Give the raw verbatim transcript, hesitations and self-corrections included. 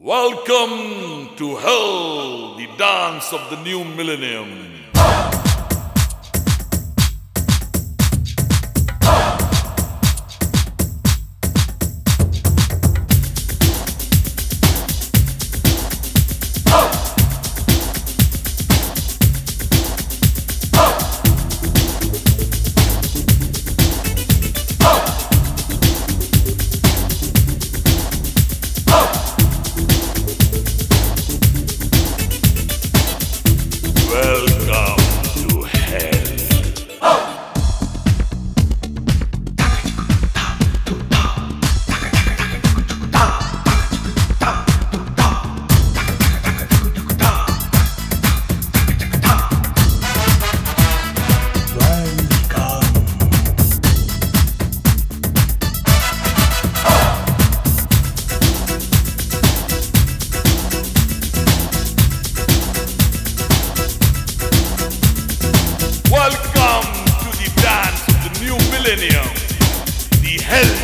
Welcome to Hell, the dance of the new millennium. Welcome to Hell. Welcome to the dance of the new millennium, the Hell